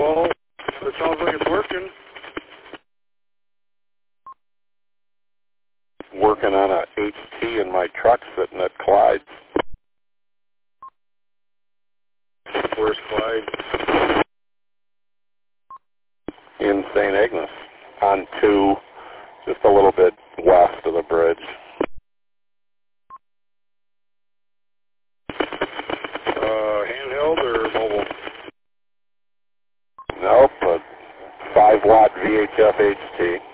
Well, it sounds like it's working. Working on a HT in my truck sitting at Clyde's. Where's Clyde? In St. Ignace, on 2, just a little bit west of the bridge. Handheld or mobile? Nope, a 5-watt VHF HT.